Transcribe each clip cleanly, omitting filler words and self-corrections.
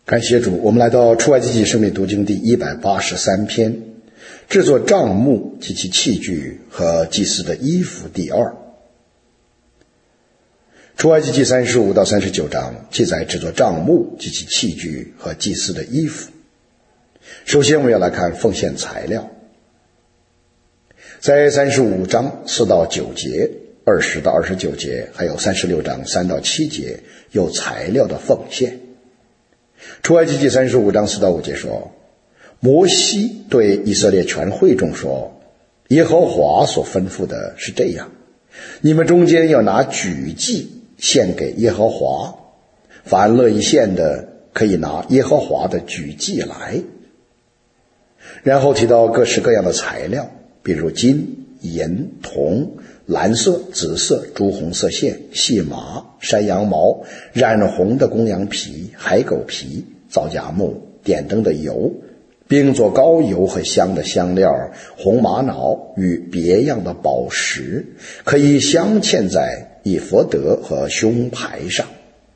感谢主，我们来到出埃及记生命读经第183篇，制作帐幕及其器具和祭司的衣服第2。出埃及记35到39章记载制作帐幕及其器具和祭司的衣服。首先我们要来看奉献材料，在35章4到9节、20到29节，还有36章3到7节有材料的奉献。出埃及记35章4到5节说，摩西对以色列全会众说，耶和华所吩咐的是这样，你们中间要拿举祭献给耶和华，凡乐意献的可以拿耶和华的举祭来。然后提到各式各样的材料，比如金、银、铜、蓝色、紫色、朱红色线、细麻、山羊毛、染红的公羊皮、海狗皮、皂荚木、点灯的油，并做膏油和香的香料、红玛瑙与别样的宝石，可以镶嵌在以弗得和胸牌上。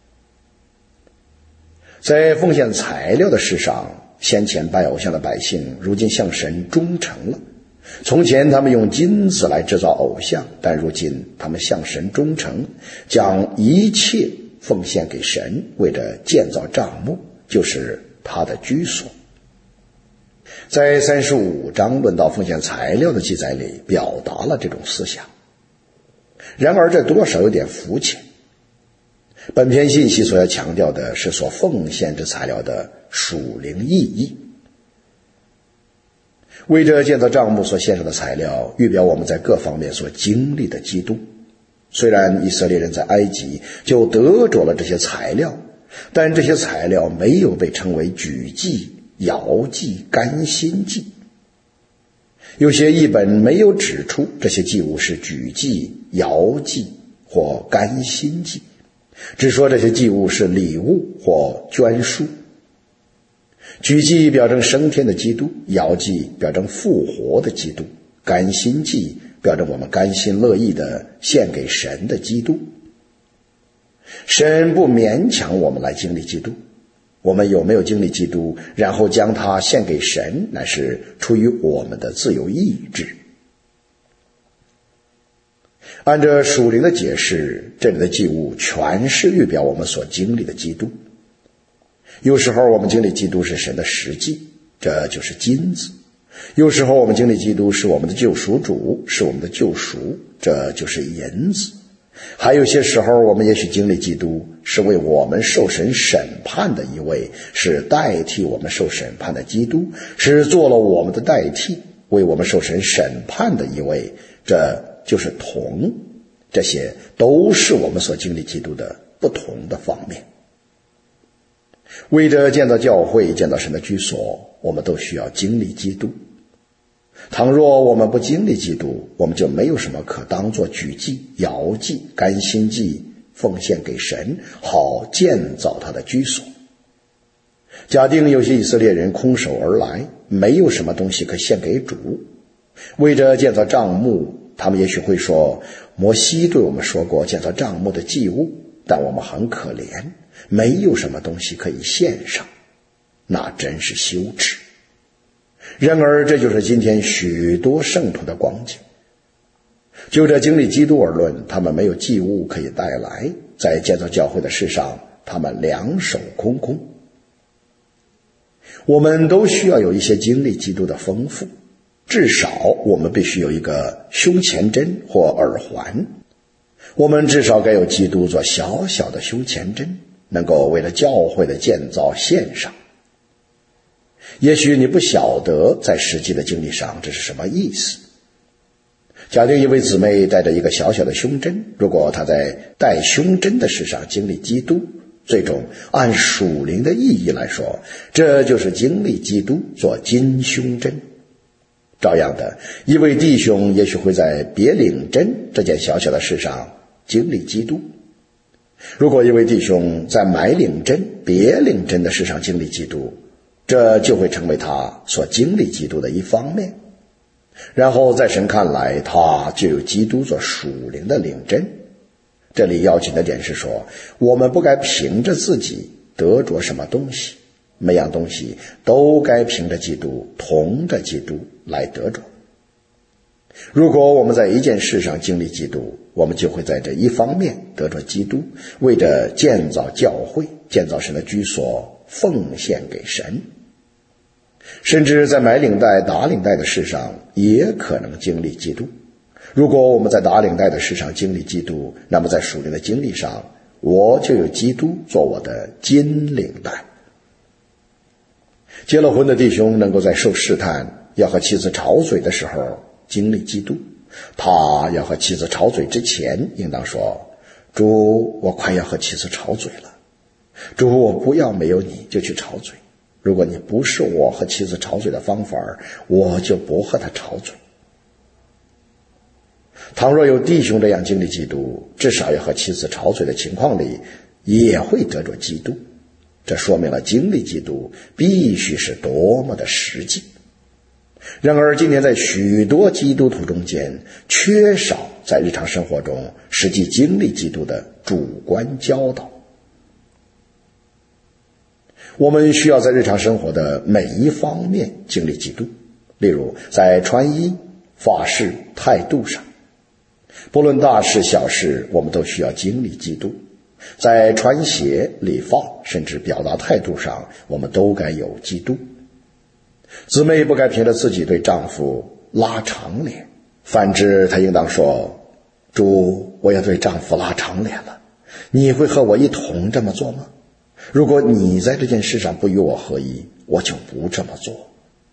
在奉献材料的事上，先前拜偶像的百姓如今向神忠诚了。从前他们用金子来制造偶像，但如今他们向神忠诚，将一切奉献给神，为着建造帐幕，就是他的居所。在35章论到奉献材料的记载里，表达了这种思想。然而这多少有点肤浅。本篇信息所要强调的是所奉献之材料的属灵意义。为着建造帐幕所献上的材料，预表我们在各方面所经历的基督。虽然以色列人在埃及就得着了这些材料，但这些材料没有被称为举祭、摇祭、甘心祭。有些译本没有指出这些祭物是举祭、摇祭或甘心祭，只说这些祭物是礼物或捐书。举祭表征升天的基督，摇祭表征复活的基督，甘心祭表征我们甘心乐意的献给神的基督。神不勉强我们来经历基督，我们有没有经历基督，然后将它献给神，乃是出于我们的自由意志。按照属灵的解释，这里的祭物全是预表我们所经历的基督。有时候我们经历基督是神的实际，这就是金子；有时候我们经历基督是我们的救赎主，是我们的救赎，这就是银子；还有些时候我们也许经历基督是为我们受神审判的一位，是代替我们受审判的基督，是做了我们的代替，为我们受神审判的一位，这就是铜。这些都是我们所经历基督的不同的方面。为着建造教会、建造神的居所，我们都需要经历基督。倘若我们不经历基督，我们就没有什么可当作举祭、摇祭、甘心祭奉献给神，好建造他的居所。假定有些以色列人空手而来，没有什么东西可献给主，为着建造帐幕，他们也许会说，摩西对我们说过建造帐幕的祭物，但我们很可怜，没有什么东西可以献上，那真是羞耻。然而这就是今天许多圣徒的光景。就这经历基督而论，他们没有祭物可以带来，在建造教会的事上，他们两手空空。我们都需要有一些经历基督的丰富，至少我们必须有一个胸前针或耳环。我们至少该有基督做小小的胸前针，能够为了教会的建造献上。也许你不晓得在实际的经历上这是什么意思。假定一位姊妹带着一个小小的胸针，如果她在带胸针的事上经历基督，最终按属灵的意义来说，这就是经历基督做金胸针。照样的，一位弟兄也许会在别领针这件小小的事上经历基督。如果一位弟兄在买领针、别领针的事上经历基督，这就会成为他所经历基督的一方面。然后在神看来，他就有基督做属灵的领针。这里要紧的点是说，我们不该凭着自己得着什么东西， 每样东西都该凭着基督，同着基督来得着。如果我们在一件事上经历基督，我们就会在这一方面得着基督，为着建造教会、建造神的居所奉献给神。甚至在买领带、打领带的事上也可能经历基督。如果我们在打领带的事上经历基督，那么在属灵的经历上，我就有基督做我的金领带。结了婚的弟兄能够在受试探要和妻子吵嘴的时候经历基督，他要和妻子吵嘴之前应当说，主，我快要和妻子吵嘴了，主，我不要没有你就去吵嘴，如果你不是我和妻子吵嘴的方法，我就不和他吵嘴。倘若有弟兄这样经历基督，至少要和妻子吵嘴的情况里也会得着基督，这说明了经历基督必须是多么的实际。然而今天在许多基督徒中间，缺少在日常生活中实际经历基督的主观教导。我们需要在日常生活的每一方面经历基督，例如在穿衣、发饰、态度上，不论大事小事，我们都需要经历基督。在穿鞋、理发，甚至表达态度上，我们都该有基督。姊妹不该凭着自己对丈夫拉长脸，反之她应当说，主，我要对丈夫拉长脸了，你会和我一同这么做吗？如果你在这件事上不与我合一，我就不这么做。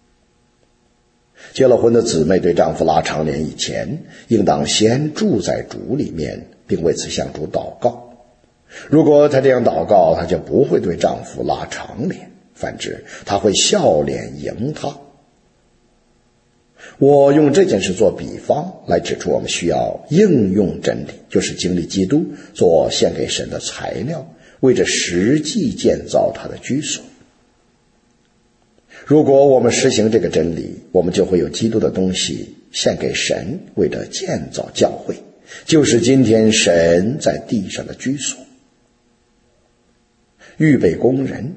结了婚的姊妹对丈夫拉长脸以前，应当先住在主里面，并为此向主祷告。如果她这样祷告，她就不会对丈夫拉长脸，反之她会笑脸迎他。我用这件事做比方，来指出我们需要应用真理，就是经历基督做献给神的材料，为着实际建造他的居所。如果我们实行这个真理，我们就会有基督的东西献给神，为着建造教会，就是今天神在地上的居所。预备工人，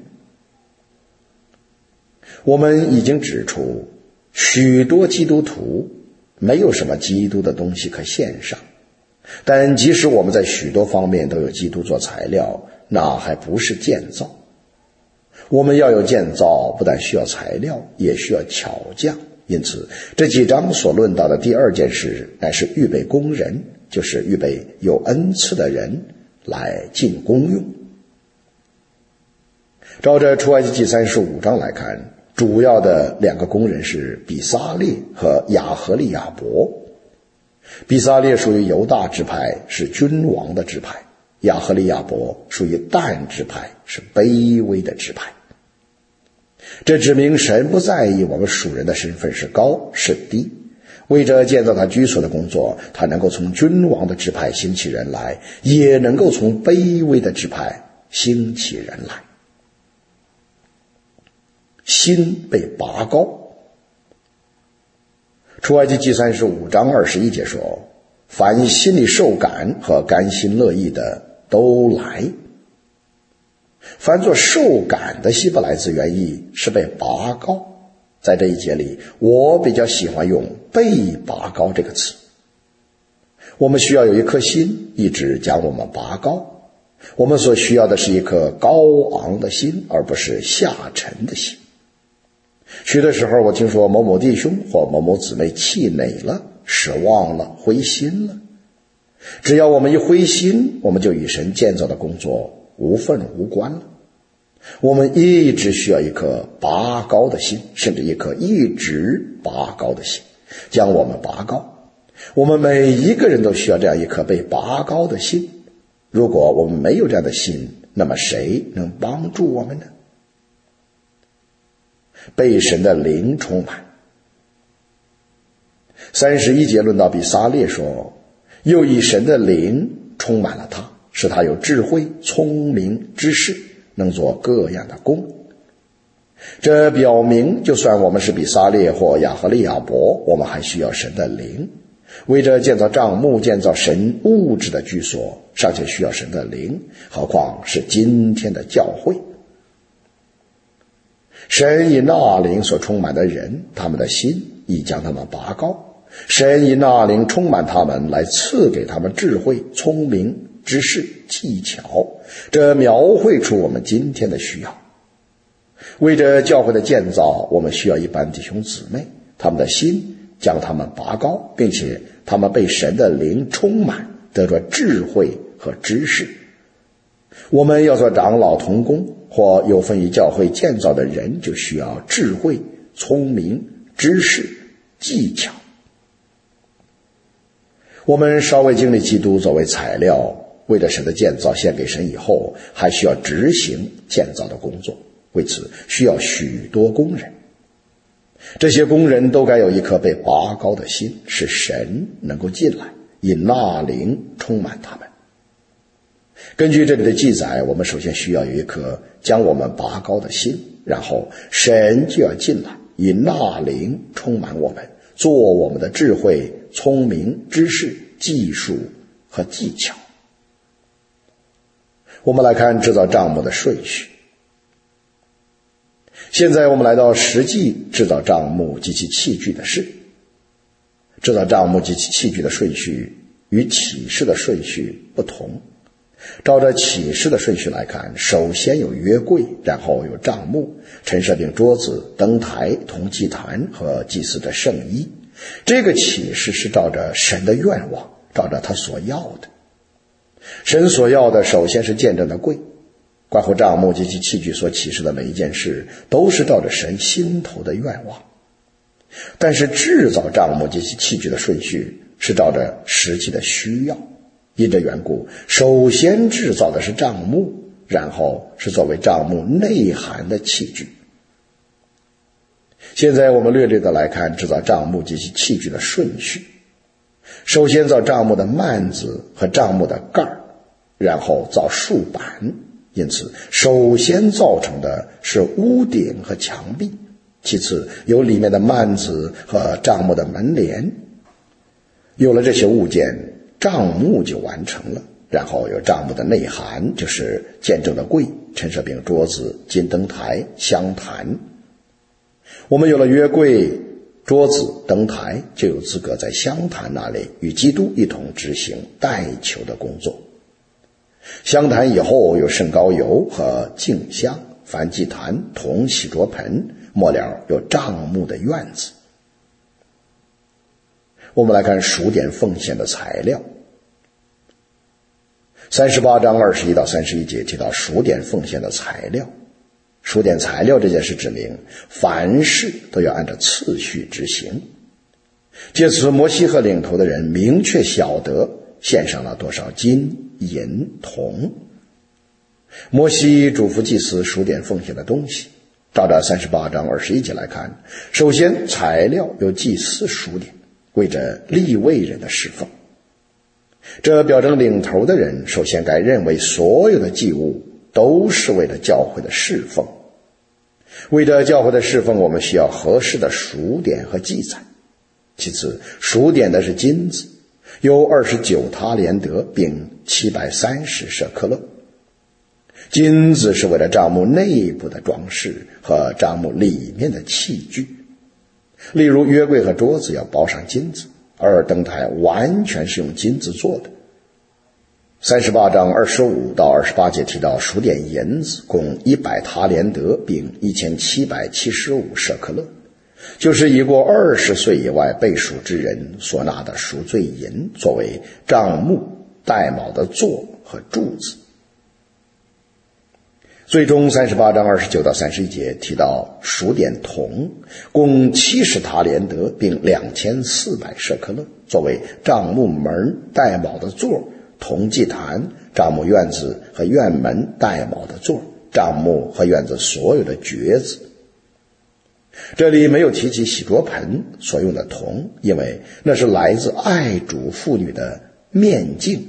我们已经指出，许多基督徒没有什么基督的东西可献上，但即使我们在许多方面都有基督做材料，那还不是建造。我们要有建造，不但需要材料，也需要巧匠。因此这几章所论到的第二件事乃是预备工人，就是预备有恩赐的人来尽功用。照着出埃及记35章来看，主要的两个工人是比撒列和亚何利亚伯。比撒列属于犹大支派，是君王的支派；亚何利亚伯属于但支派，是卑微的支派。这指明神不在意我们属人的身份是高是低，为着建造他居所的工作，他能够从君王的支派兴起人来，也能够从卑微的支派兴起人来。心被拔高。出埃及记35章21节说，凡心里受感和甘心乐意的都来。凡作受感的希伯来字原意是被拔高，在这一节里我比较喜欢用被拔高这个词。我们需要有一颗心一直将我们拔高，我们所需要的是一颗高昂的心，而不是下沉的心。许多时候我听说某某弟兄或某某姊妹气馁了、失望了、灰心了，只要我们一灰心，我们就与神建造的工作无份无关了。我们一直需要一颗拔高的心，甚至一颗一直拔高的心，将我们拔高。我们每一个人都需要这样一颗被拔高的心。如果我们没有这样的心，那么谁能帮助我们呢？被神的灵充满。31节论到比撒列说，又以神的灵充满了他，使他有智慧、聪明、知识，能做各样的工。这表明就算我们是比撒列或亚何利亚伯，我们还需要神的灵。为着建造帐幕、建造神物质的居所，尚且需要神的灵，何况是今天的教会。 神以那灵所充满的人，他们的心已将他们拔高。神以那灵充满他们，来赐给他们智慧、聪明、知识、技巧。这描绘出我们今天的需要。为着教会的建造，我们需要一般弟兄姊妹，他们的心将他们拔高，并且他们被神的灵充满，得着智慧和知识。我们要做长老同工或有份于教会建造的人，就需要智慧、聪明、知识、技巧。我们稍微经历基督作为材料，为了神的建造献给神以后，还需要执行建造的工作，为此需要许多工人。这些工人都该有一颗被拔高的心，使神能够进来，以那灵充满他们。根据这里的记载，我们首先需要有一颗将我们拔高的心，然后神就要进来，以那灵充满我们，做我们的智慧、聪明、知识、技术和技巧。我们来看制造帐幕的顺序。现在我们来到实际制造帐幕及其器具的事。制造帐幕及其器具的顺序与启示的顺序不同。照着启示的顺序来看，首先有约柜，然后有帐幕、陈设饼桌子、灯台、铜祭坛和祭司的圣衣。这个启示是照着神的愿望，照着他所要的。神所要的首先是见证的柜，关乎帐幕及其器具所启示的每一件事，都是照着神心头的愿望。但是制造帐幕及其器具的顺序是照着实际的需要。因这缘故，首先制造的是帐幕，然后是作为帐幕内涵的器具。现在我们略略的来看制造帐幕及其器具的顺序。首先造帐幕的幔子和帐幕的盖儿，然后造竖板。因此首先造成的是屋顶和墙壁，其次有里面的幔子和帐幕的门帘。有了这些物件，帐幕就完成了。然后有帐幕的内涵，就是见证的柜、陈设饼桌子、金灯台、香坛。我们有了约柜、桌子、灯台，就有资格在香坛那里与基督一同执行代求的工作。香坛以后有圣膏油和净香、燔祭坛、铜洗濯盆，末了有帐幕的院子。我们来看数点奉献的材料。38章21到31节提到数点奉献的材料。数点材料这件事指明，凡事都要按照次序执行。借此摩西和领头的人明确晓得献上了多少金、银、铜。摩西嘱咐祭司数点奉献的东西。照着38章21节来看，首先材料由祭司数点，为着利未人的侍奉。这表征领头的人首先该认为所有的祭物都是为了教会的侍奉。为着教会的侍奉，我们需要合适的数点和记载。其次，数点的是金子，有29塔连德，并730舍克勒。金子是为了帐幕内部的装饰和帐幕里面的器具。例如约柜和桌子要包上金子，而灯台完全是用金子做的。38章25到28节提到数点银子，共100塔连德，并1775舍克勒，就是已过20岁以外被赎之人所拿的赎罪银，作为帐幕带卯的座和柱子。最终38章29到31节提到数点铜，共70塔连德，并2400舍克勒，作为帐幕门带卯的座、铜祭坛、帐幕院子和院门带卯的座、帐幕和院子所有的橛子。这里没有提及洗濯盆所用的铜，因为那是来自爱主妇女的面镜。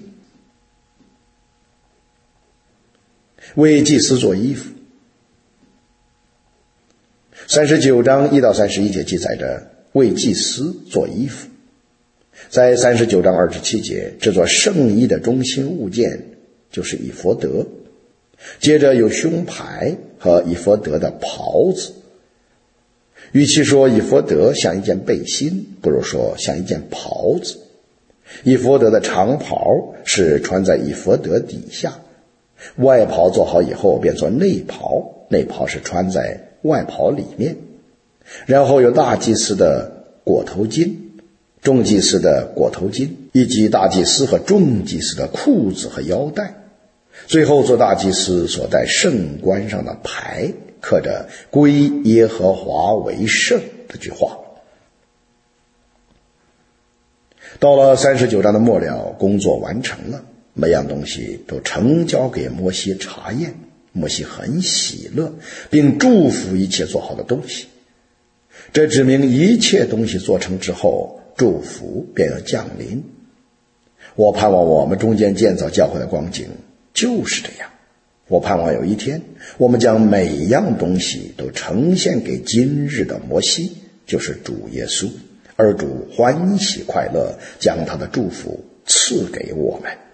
为祭司做衣服。39章1到31节记载着为祭司做衣服。在39章27节，制作圣衣的中心物件就是以弗得。接着有胸牌和以弗得的袍子与其说以弗得像一件背心，不如说像一件袍子。以弗得的长袍是穿在以弗得底下，外袍做好以后变作内袍，内袍是穿在外袍里面。然后有大祭司的裹头巾、众祭司的裹头巾，以及大祭司和众祭司的裤子和腰带。最后做大祭司所戴圣冠上的牌，刻着归耶和华为圣这句话。到了39章的末了，工作完成了，每样东西都呈交给摩西查验。摩西很喜乐，并祝福一切做好的东西。这指明一切东西做成之后，祝福便要降临。我盼望我们中间建造教会的光景就是这样。我盼望有一天，我们将每样东西都呈现给今日的摩西，就是主耶稣，而主欢喜快乐，将他的祝福赐给我们。